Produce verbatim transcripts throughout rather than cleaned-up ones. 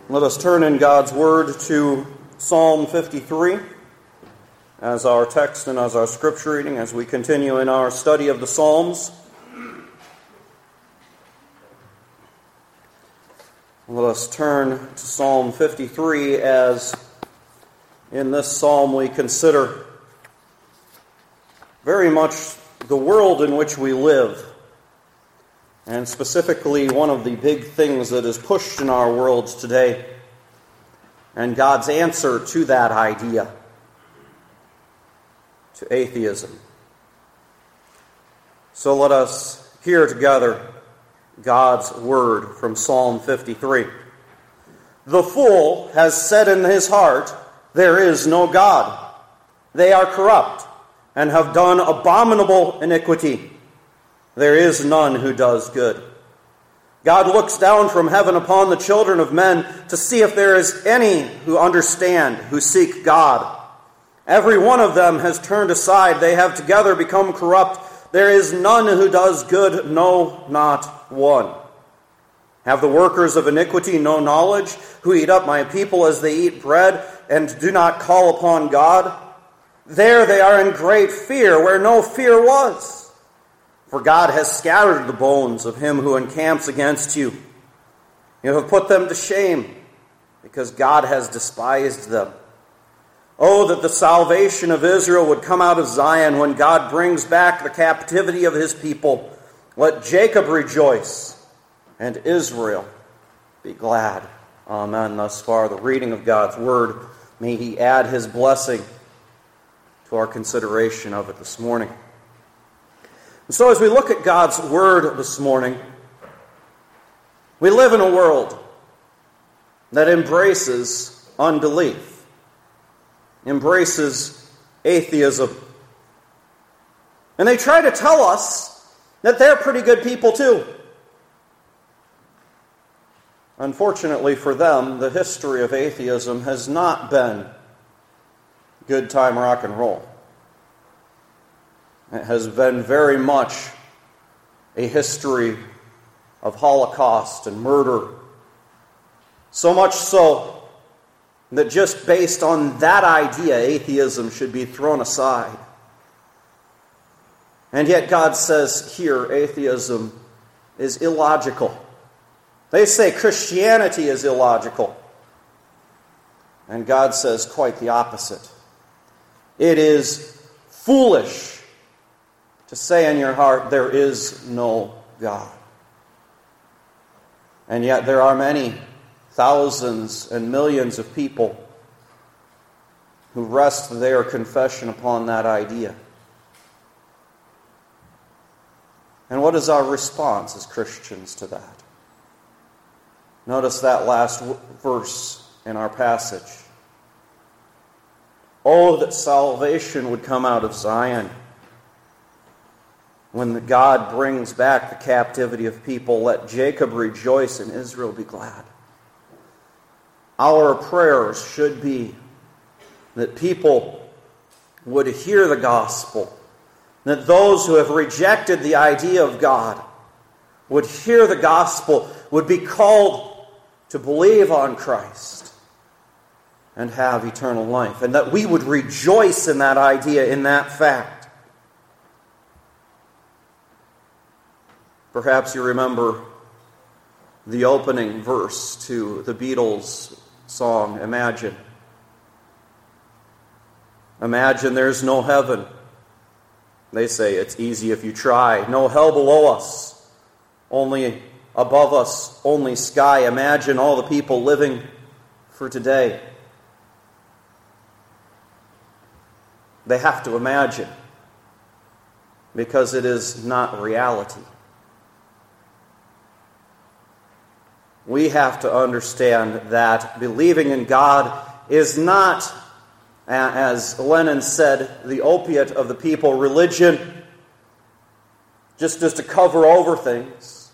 Let us turn in God's Word to Psalm fifty-three as our text and as our scripture reading as we continue in our study of the Psalms. Let us turn to Psalm fifty-three as in this psalm we consider very much the world in which we live, and specifically one of the big things that is pushed in our world today, and God's answer to that idea, to atheism. So let us hear together God's word from Psalm fifty-three. The fool has said in his heart, "There is no God." They are corrupt and have done abominable iniquity. There is none who does good. God looks down from heaven upon the children of men to see if there is any who understand, who seek God. Every one of them has turned aside. They have together become corrupt. There is none who does good, no, not one. Have the workers of iniquity no knowledge, who eat up my people as they eat bread, and do not call upon God? There they are in great fear, where no fear was. For God has scattered the bones of him who encamps against you. You have put them to shame, because God has despised them. Oh, that the salvation of Israel would come out of Zion when God brings back the captivity of his people. Let Jacob rejoice, and Israel be glad. Amen. Thus far, the reading of God's word. May he add his blessing to our consideration of it this morning. And so as we look at God's word this morning, we live in a world that embraces unbelief, embraces atheism. And they try to tell us that they're pretty good people too. Unfortunately for them, the history of atheism has not been good time rock and roll. It has been very much a history of Holocaust and murder. So much so that just based on that idea, atheism should be thrown aside. And yet God says here, atheism is illogical. They say Christianity is illogical. And God says quite the opposite. It is foolish to say in your heart, there is no God. And yet there are many thousands and millions of people who rest their confession upon that idea. And what is our response as Christians to that? Notice that last verse in our passage. Oh, that salvation would come out of Zion. When the God brings back the captivity of people, let Jacob rejoice and Israel be glad. Our prayers should be that people would hear the gospel, that those who have rejected the idea of God would hear the gospel, would be called to believe on Christ and have eternal life, and that we would rejoice in that idea, in that fact. Perhaps you remember the opening verse to the Beatles song, Imagine. Imagine there's no heaven. They say it's easy if you try. No hell below us, only above us, only sky. Imagine all the people living for today. They have to imagine, because it is not reality. We have to understand that believing in God is not, as Lenin said, the opiate of the people, religion, just, just to cover over things.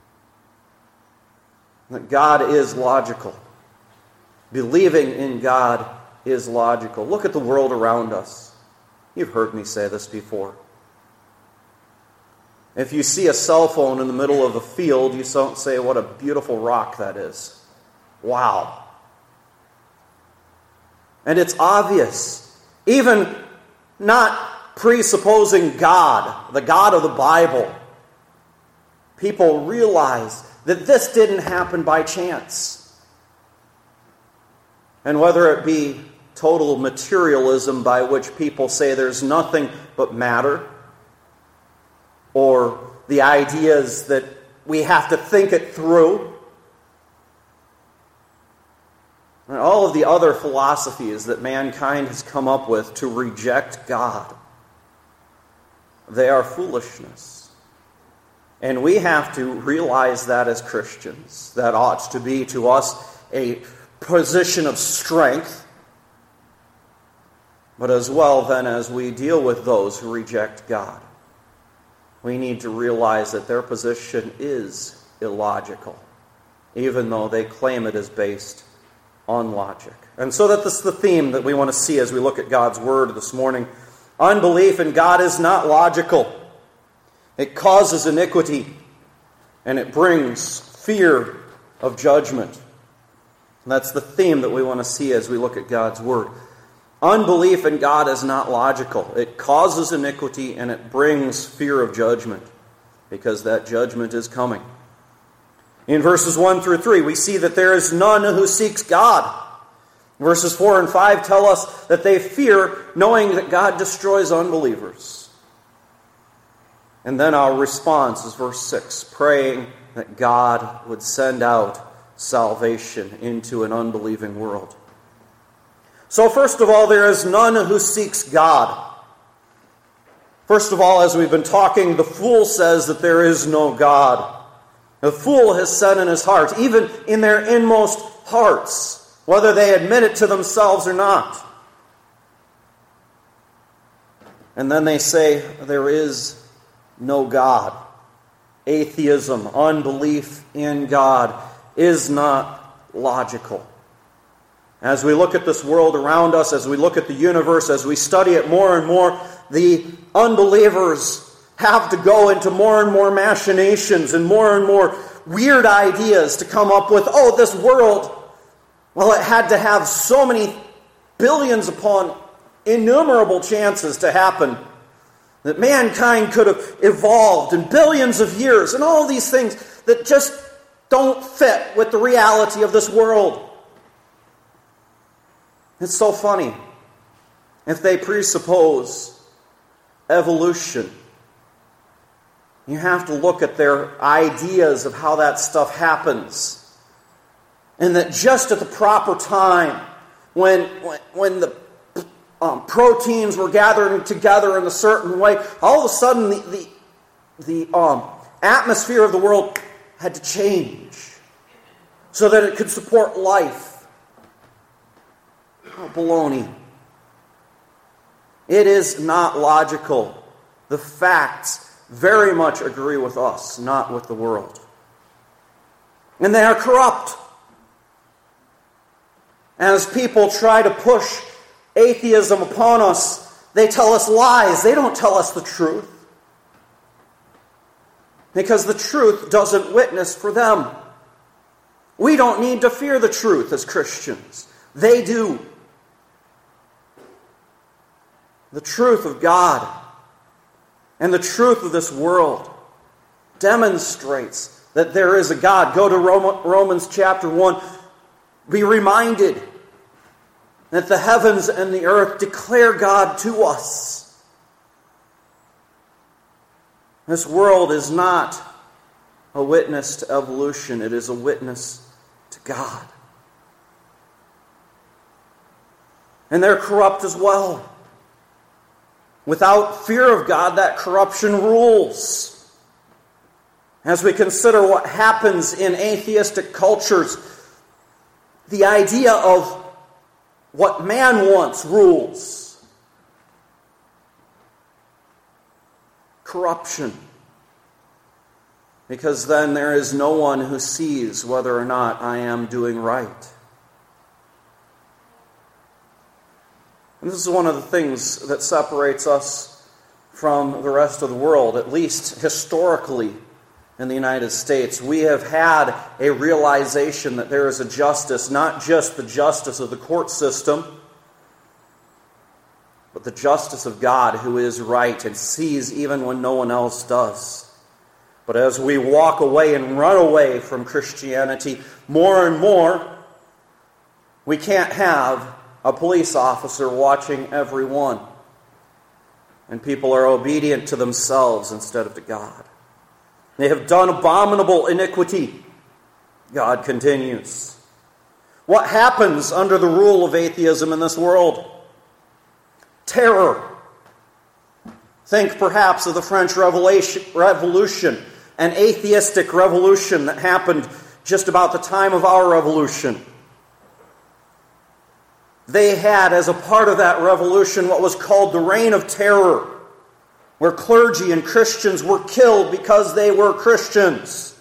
That God is logical. Believing in God is logical. Look at the world around us. You've heard me say this before. If you see a cell phone in the middle of a field, you don't say, what a beautiful rock that is. Wow. And it's obvious, even not presupposing God, the God of the Bible, people realize that this didn't happen by chance. And whether it be total materialism, by which people say there's nothing but matter, or the ideas that we have to think it through, and all of the other philosophies that mankind has come up with to reject God, they are foolishness. And we have to realize that as Christians. That ought to be to us a position of strength. But as well then, as we deal with those who reject God, we need to realize that their position is illogical, even though they claim it is based on logic. And so that this is the theme that we want to see as we look at God's Word this morning. Unbelief in God is not logical. It causes iniquity, and it brings fear of judgment. And that's the theme that we want to see as we look at God's Word. Unbelief in God is not logical. It causes iniquity, and it brings fear of judgment, because that judgment is coming. In verses one through three, we see that there is none who seeks God. Verses four and five tell us that they fear, knowing that God destroys unbelievers. And then our response is verse six, praying that God would send out salvation into an unbelieving world. So first of all, there is none who seeks God. First of all, as we've been talking, the fool says that there is no God. The fool has said in his heart, even in their inmost hearts, whether they admit it to themselves or not. And then they say there is no God. Atheism, unbelief in God, is not logical. As we look at this world around us, as we look at the universe, as we study it more and more, the unbelievers have to go into more and more machinations and more and more weird ideas to come up with, oh, this world, well, it had to have so many billions upon innumerable chances to happen, that mankind could have evolved in billions of years, and all these things that just don't fit with the reality of this world. It's so funny. If they presuppose evolution, you have to look at their ideas of how that stuff happens. And that just at the proper time, when, when, when the um, proteins were gathering together in a certain way, all of a sudden the, the, the um, atmosphere of the world had to change so that it could support life. Oh, baloney. It is not logical. The facts very much agree with us, not with the world. And they are corrupt. As people try to push atheism upon us, they tell us lies. They don't tell us the truth. Because the truth doesn't witness for them. We don't need to fear the truth as Christians. They do. The truth of God and the truth of this world demonstrates that there is a God. Go to Romans chapter one. Be reminded that the heavens and the earth declare God to us. This world is not a witness to evolution. It is a witness to God. And they're corrupt as well. Without fear of God, that corruption rules. As we consider what happens in atheistic cultures, the idea of what man wants rules. Corruption. Because then there is no one who sees whether or not I am doing right. And this is one of the things that separates us from the rest of the world, at least historically, in the United States, we have had a realization that there is a justice, not just the justice of the court system, but the justice of God, who is right and sees even when no one else does. But as we walk away and run away from Christianity more and more, we can't have a police officer watching everyone. And people are obedient to themselves instead of to God. They have done abominable iniquity. God continues. What happens under the rule of atheism in this world? Terror. Think perhaps of the French Revolution, an atheistic revolution that happened just about the time of our revolution. They had, as a part of that revolution, what was called the Reign of Terror, where clergy and Christians were killed because they were Christians,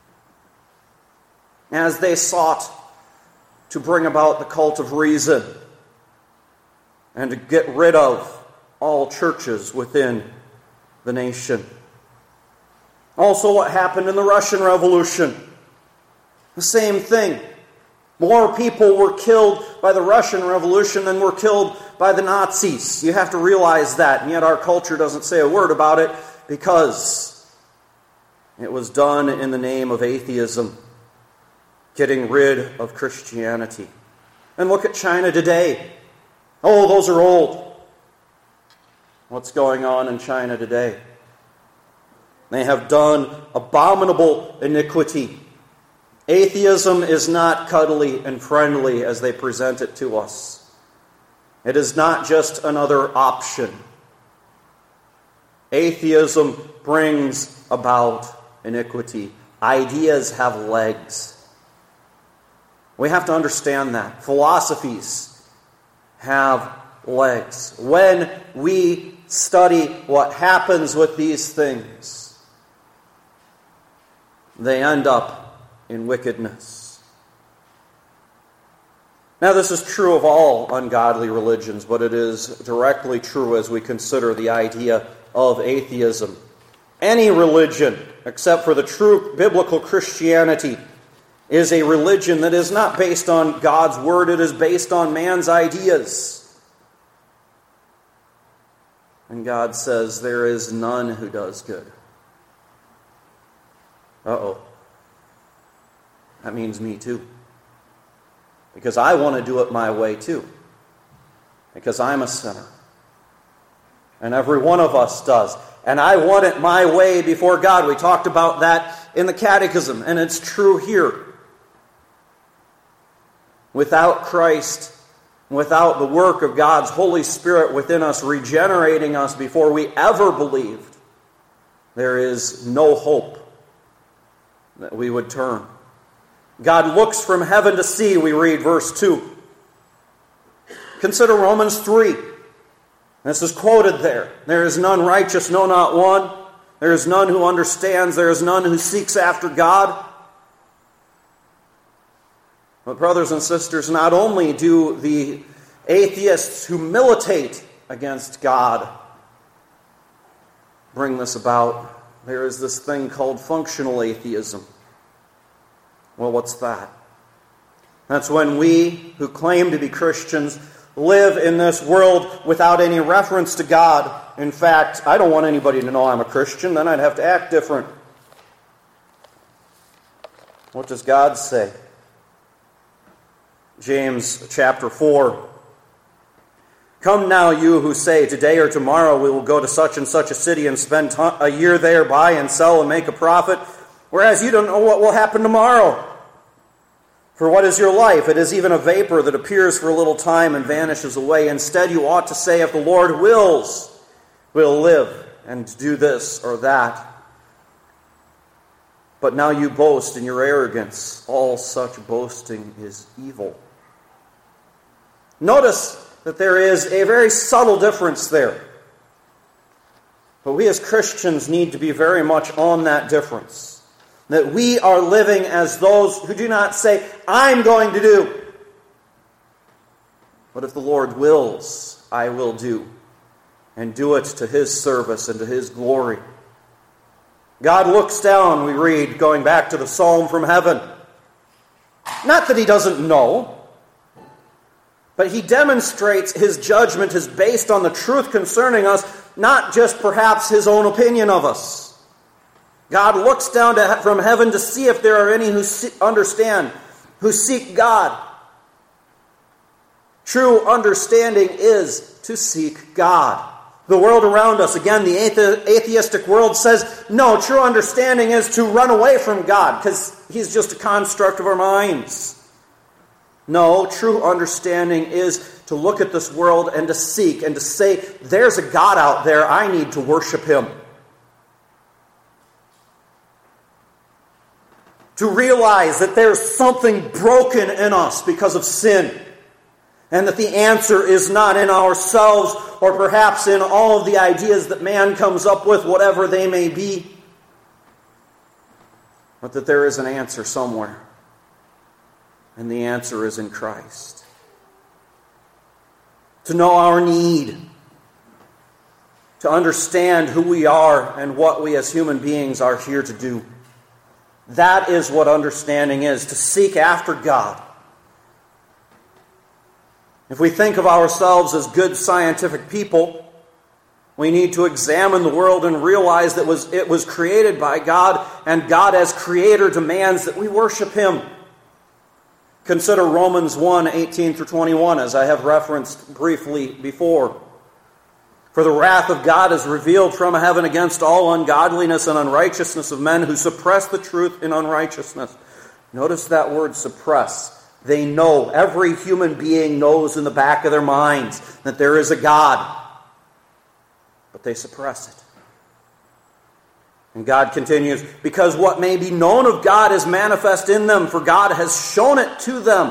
as they sought to bring about the cult of reason and to get rid of all churches within the nation. Also, what happened in the Russian Revolution? The same thing. More people were killed by the Russian Revolution than were killed by the Nazis. You have to realize that, and yet our culture doesn't say a word about it because it was done in the name of atheism, getting rid of Christianity. And look at China today. Oh, those are old. What's going on in China today? They have done abominable iniquity. Atheism is not cuddly and friendly as they present it to us. It is not just another option. Atheism brings about iniquity. Ideas have legs. We have to understand that. Philosophies have legs. When we study what happens with these things, they end up in wickedness. Now, this is true of all ungodly religions, but it is directly true as we consider the idea of atheism. Any religion, except for the true biblical Christianity, is a religion that is not based on God's word, it is based on man's ideas. And God says, there is none who does good. Uh-oh. That means me too. Because I want to do it my way too. Because I'm a sinner. And every one of us does. And I want it my way before God. We talked about that in the Catechism, and it's true here. Without Christ, without the work of God's Holy Spirit within us, regenerating us before we ever believed, there is no hope that we would turn. God looks from heaven to see, we read verse two. Consider Romans three. This is quoted there. There is none righteous, no, not one. There is none who understands. There is none who seeks after God. But brothers and sisters, not only do the atheists who militate against God bring this about, there is this thing called functional atheism. Well, what's that? That's when we, who claim to be Christians, live in this world without any reference to God. In fact, I don't want anybody to know I'm a Christian, then I'd have to act different. What does God say? James chapter four. Come now, you who say, today or tomorrow we will go to such and such a city and spend a year there, buy and sell and make a profit, whereas you don't know what will happen tomorrow. For what is your life? It is even a vapor that appears for a little time and vanishes away. Instead, you ought to say, if the Lord wills, we'll live and do this or that. But now you boast in your arrogance. All such boasting is evil. Notice that there is a very subtle difference there. But we as Christians need to be very much on that difference. That we are living as those who do not say, I'm going to do. But if the Lord wills, I will do. And do it to His service and to His glory. God looks down, we read, going back to the psalm, from heaven. Not that he doesn't know, but he demonstrates his judgment is based on the truth concerning us, not just perhaps his own opinion of us. God looks down to, from heaven to see if there are any who see, understand, who seek God. True understanding is to seek God. The world around us, again, the atheistic world says, no, true understanding is to run away from God because he's just a construct of our minds. No, true understanding is to look at this world and to seek and to say, there's a God out there, I need to worship him. To realize that there's something broken in us because of sin. And that the answer is not in ourselves or perhaps in all of the ideas that man comes up with, whatever they may be. But that there is an answer somewhere. And the answer is in Christ. To know our need. To understand who we are and what we as human beings are here to do. That is what understanding is. To seek after God. If we think of ourselves as good scientific people, we need to examine the world and realize that was, it was created by God, and God as creator demands that we worship him. Consider Romans one, eighteen through twenty-one, as I have referenced briefly before. For the wrath of God is revealed from heaven against all ungodliness and unrighteousness of men who suppress the truth in unrighteousness. Notice that word suppress. They know, every human being knows in the back of their minds that there is a God. But they suppress it. And God continues, because what may be known of God is manifest in them, for God has shown it to them.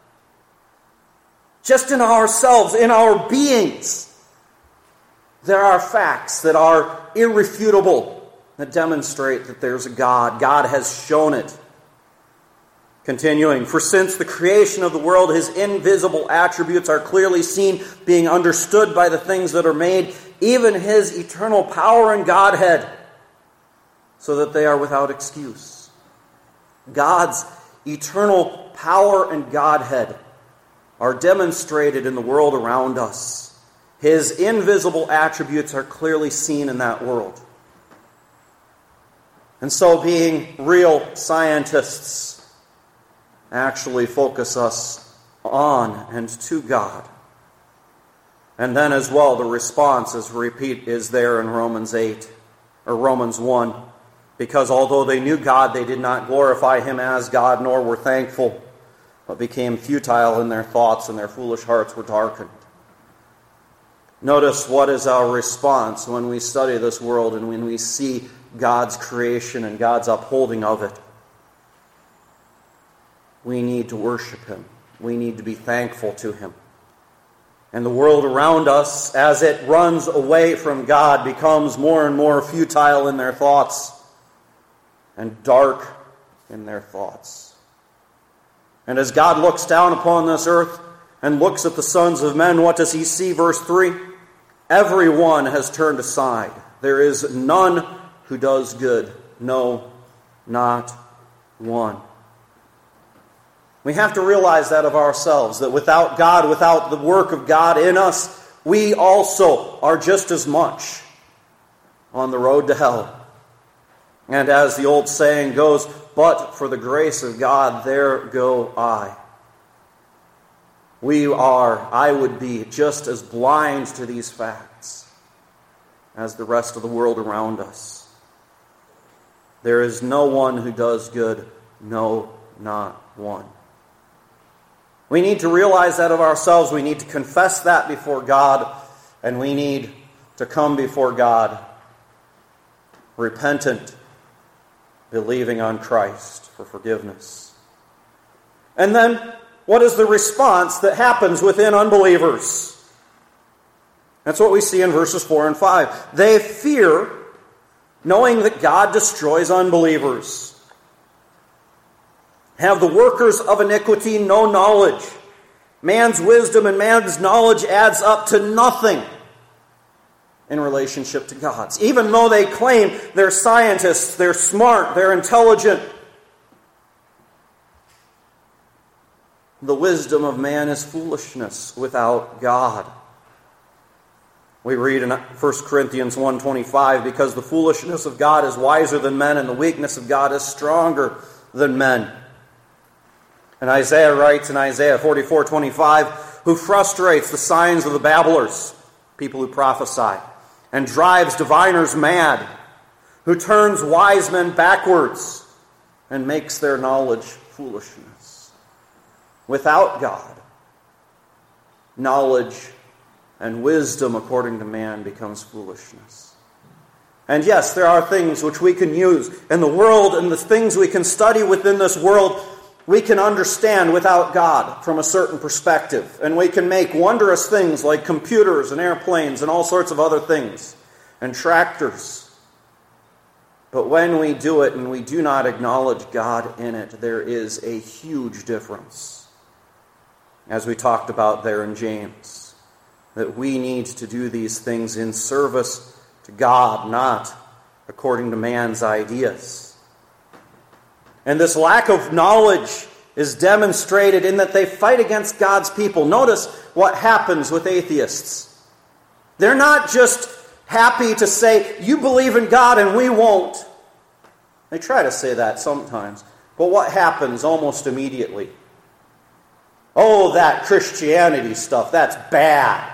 Just in ourselves, in our beings, there are facts that are irrefutable that demonstrate that there's a God. God has shown it. Continuing, for since the creation of the world, his invisible attributes are clearly seen, being understood by the things that are made, even his eternal power and Godhead, so that they are without excuse. God's eternal power and Godhead are demonstrated in the world around us. His invisible attributes are clearly seen in that world. And so, being real scientists, actually focus us on and to God. And then as well, the response is repeat is there in Romans eight, or Romans one. Because although they knew God, they did not glorify him as God, nor were thankful, but became futile in their thoughts, and their foolish hearts were darkened. Notice what is our response when we study this world and when we see God's creation and God's upholding of it. We need to worship him. We need to be thankful to him. And the world around us, as it runs away from God, becomes more and more futile in their thoughts and dark in their thoughts. And as God looks down upon this earth and looks at the sons of men, what does he see? Verse three, everyone has turned aside. There is none who does good. No, not one. We have to realize that of ourselves, that without God, without the work of God in us, we also are just as much on the road to hell. And as the old saying goes, but for the grace of God, there go I. We are, I would be, just as blind to these facts as the rest of the world around us. There is no one who does good, no, not one. We need to realize that of ourselves. We need to confess that before God, and we need to come before God repentant, believing on Christ for forgiveness. And then, what is the response that happens within unbelievers? That's what we see in verses four and five. They fear, knowing that God destroys unbelievers. Have the workers of iniquity no knowledge? Man's wisdom and man's knowledge adds up to nothing. in relationship to God's. Even though they claim they're scientists, they're smart, they're intelligent, the wisdom of man is foolishness without God. We read in First Corinthians one twenty-five, because the foolishness of God is wiser than men, and the weakness of God is stronger than men. And Isaiah writes in Isaiah forty-four twenty-five, who frustrates the signs of the babblers, people who prophesy, and drives diviners mad, who turns wise men backwards and makes their knowledge foolishness. Without God, knowledge and wisdom, according to man, becomes foolishness. And yes, there are things which we can use in the world, and the things we can study within this world we can understand without God from a certain perspective. And we can make wondrous things like computers and airplanes and all sorts of other things, and tractors. But when we do it and we do not acknowledge God in it, there is a huge difference. As we talked about there in James, that we need to do these things in service to God, not according to man's ideas. And this lack of knowledge is demonstrated in that they fight against God's people. Notice what happens with atheists. They're not just happy to say, you believe in God and we won't. They try to say that sometimes. But what happens almost immediately? Oh, that Christianity stuff, that's bad.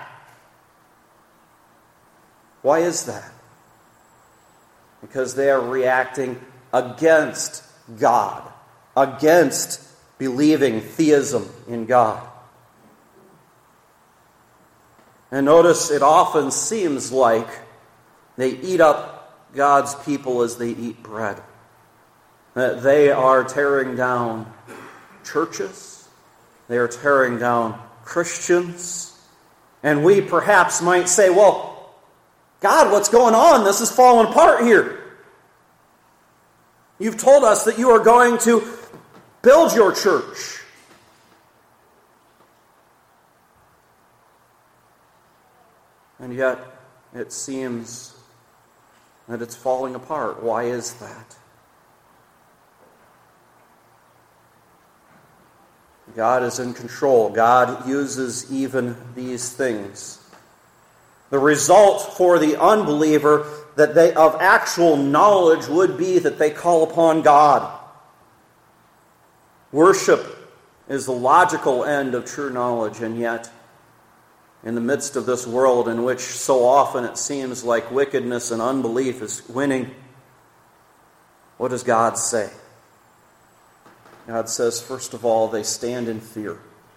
Why is that? Because they are reacting against God, against believing theism in God. And notice it often seems like they eat up God's people as they eat bread. That they are tearing down churches, they are tearing down Christians, and we perhaps might say, well, God, what's going on? This is falling apart here. You've told us that you are going to build your church. And yet, it seems that it's falling apart. Why is that? God is in control. God uses even these things. The result for the unbeliever that they of actual knowledge would be that they call upon God. Worship is the logical end of true knowledge, and yet in the midst of this world in which so often it seems like wickedness and unbelief is winning, what does God say? God says, first of all, they stand in fear.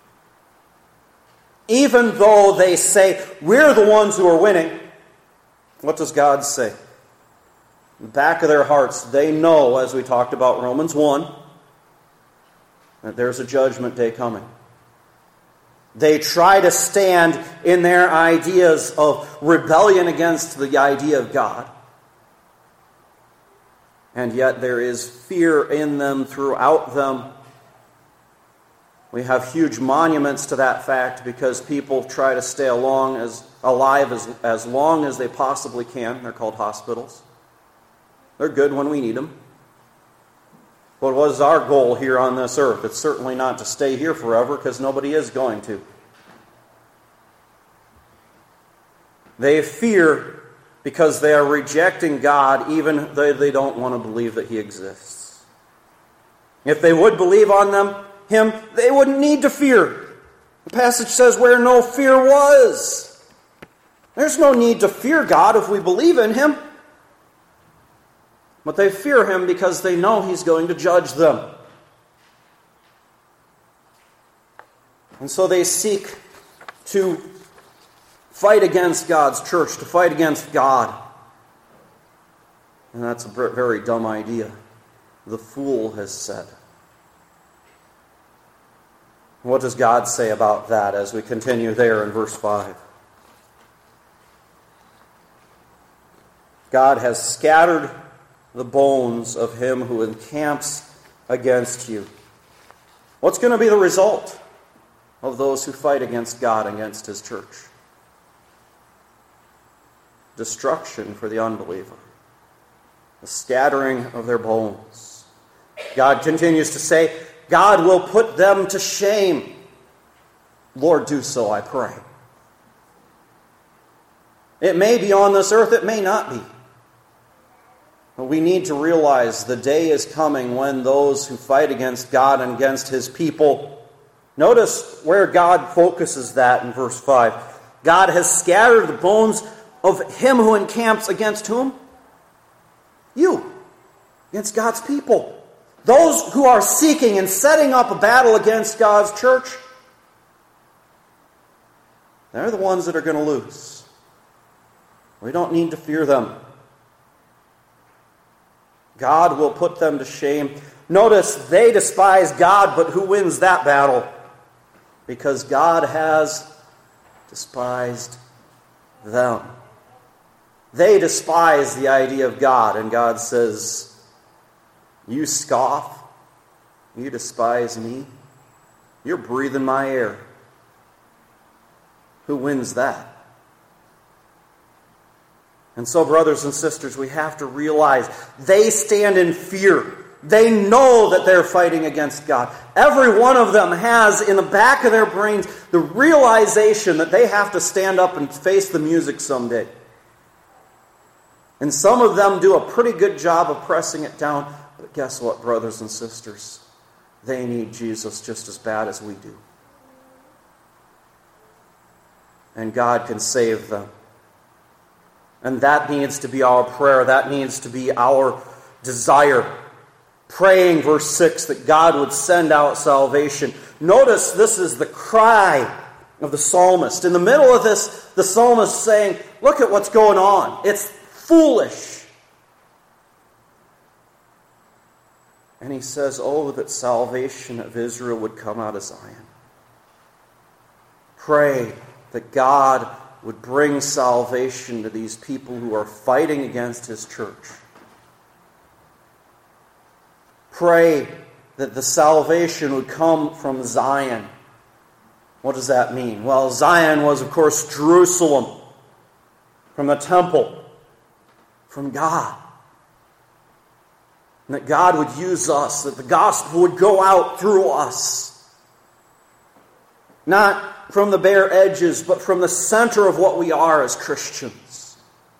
Even though they say, we're the ones who are winning, what does God say? In the back of their hearts, they know, as we talked about Romans one, that there's a judgment day coming. They try to stand in their ideas of rebellion against the idea of God. And yet there is fear in them throughout them. We have huge monuments to that fact because people try to stay along as alive as, as long as they possibly can. They're called hospitals. They're good when we need them. But what is our goal here on this earth? It's certainly not to stay here forever, because nobody is going to. They fear because they are rejecting God, even though they don't want to believe that He exists. If they would believe on them, Him, they wouldn't need to fear. The passage says, where no fear was. There's no need to fear God if we believe in Him. But they fear Him because they know He's going to judge them. And so they seek to fight against God's church, to fight against God. And that's a very dumb idea. The fool has said. What does God say about that as we continue there in verse five? God has scattered the bones of him who encamps against you. What's going to be the result of those who fight against God, against His church? destruction for the unbeliever, the scattering of their bones. God continues to say, God will put them to shame. Lord, do so, I pray. It may be on this earth, it may not be. But we need to realize the day is coming when those who fight against God and against His people, notice where God focuses that in verse five. God has scattered the bones of him who encamps against whom? You. Against God's people. Those who are seeking and setting up a battle against God's church, they're the ones that are going to lose. We don't need to fear them. God will put them to shame. Notice, they despise God, but who wins that battle? Because God has despised them. They despise the idea of God, and God says, you scoff, you despise me, you're breathing my air. Who wins that? And so, brothers and sisters, we have to realize they stand in fear. They know that they're fighting against God. Every one of them has in the back of their brains the realization that they have to stand up and face the music someday. And some of them do a pretty good job of pressing it down. But guess what, brothers and sisters? They need Jesus just as bad as we do. And God can save them. And that needs to be our prayer. That needs to be our desire. Praying, verse six, that God would send out salvation. Notice this is the cry of the psalmist. In the middle of this, the psalmist is saying, look at what's going on. It's foolish. And he says, oh, that salvation of Israel would come out of Zion. Pray that God would bring salvation to these people who are fighting against His church. Pray that the salvation would come from Zion. What does that mean? Well, Zion was, of course, Jerusalem, from the temple, from God. And that God would use us, that the gospel would go out through us. Not from the bare edges, but from the center of what we are as Christians.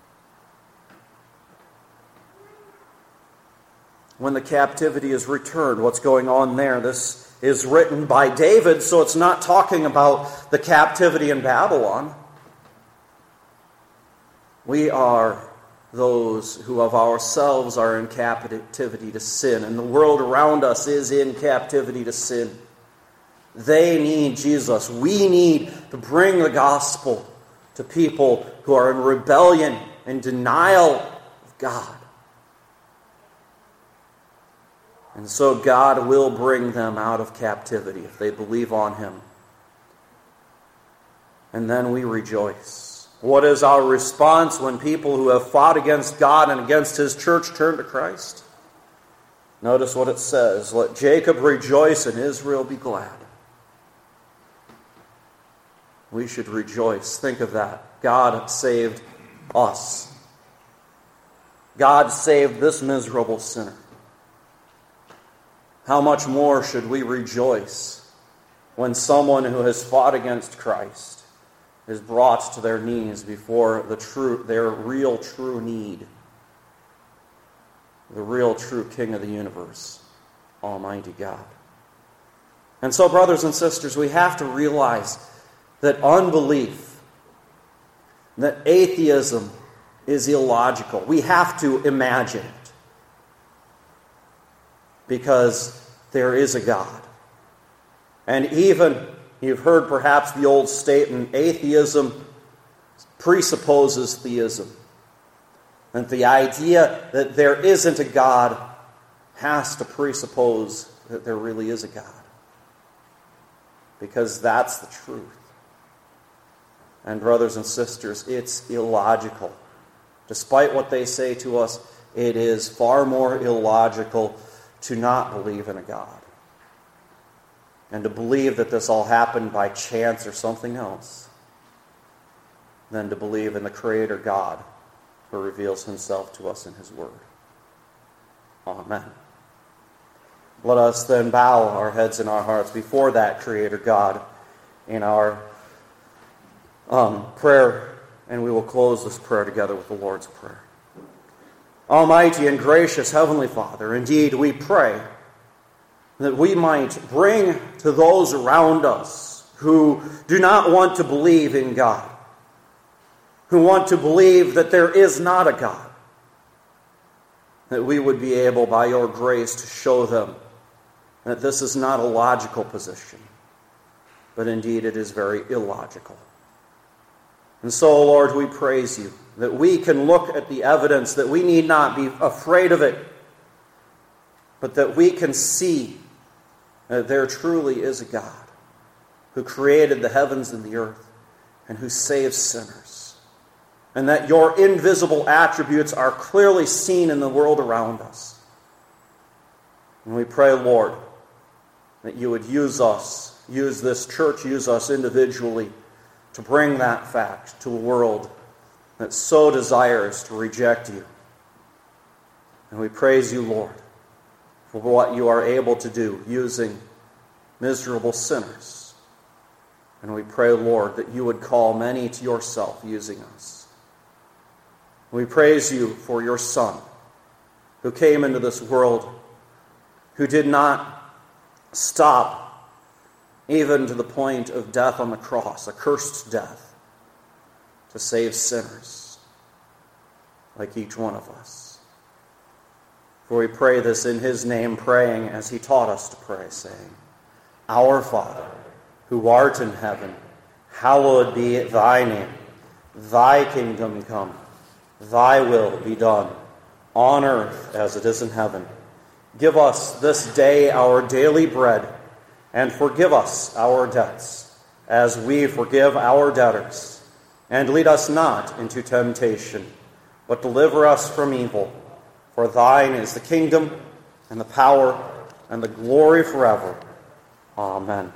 When the captivity is returned, what's going on there? This is written by David, so it's not talking about the captivity in Babylon. We are those who of ourselves are in captivity to sin, and the world around us is in captivity to sin. They need Jesus. We need to bring the gospel to people who are in rebellion and denial of God. And so God will bring them out of captivity if they believe on Him. And then we rejoice. What is our response when people who have fought against God and against His church turn to Christ? Notice what it says. Let Jacob rejoice and Israel be glad. We should rejoice. Think of that. God saved us. God saved this miserable sinner. How much more should we rejoice when someone who has fought against Christ is brought to their knees before the true, their real true need, the real true King of the universe, Almighty God. And so, brothers and sisters, we have to realize that unbelief, that atheism is illogical. We have to imagine it. Because there is a God. And even, you've heard perhaps the old statement, atheism presupposes theism. And the idea that there isn't a God has to presuppose that there really is a God. Because that's the truth. And brothers and sisters, it's illogical. Despite what they say to us, it is far more illogical to not believe in a God. And to believe that this all happened by chance or something else than to believe in the Creator God who reveals himself to us in his word. Amen. Let us then bow our heads and our hearts before that Creator God in our um, prayer, and we will close this prayer together with the Lord's Prayer. Almighty and gracious Heavenly Father, indeed we pray that we might bring to those around us who do not want to believe in God, who want to believe that there is not a God, that we would be able, by your grace, to show them that this is not a logical position, but indeed it is very illogical. And so, Lord, we praise you that we can look at the evidence, that we need not be afraid of it, but that we can see that there truly is a God who created the heavens and the earth and who saves sinners, and that your invisible attributes are clearly seen in the world around us. And we pray, Lord, that you would use us, use this church, use us individually to bring that fact to a world that so desires to reject you. And we praise you, Lord, for what you are able to do using miserable sinners. And we pray, Lord, that you would call many to yourself using us. We praise you for your Son, who came into this world, who did not stop even to the point of death on the cross, a cursed death, to save sinners like each one of us. For we pray this in his name, praying as he taught us to pray, saying, Our Father, who art in heaven, hallowed be thy name. Thy kingdom come. Thy will be done, on earth as it is in heaven. Give us this day our daily bread, and forgive us our debts, as we forgive our debtors. And lead us not into temptation, but deliver us from evil. For thine is the kingdom, and the power, and the glory forever. Amen.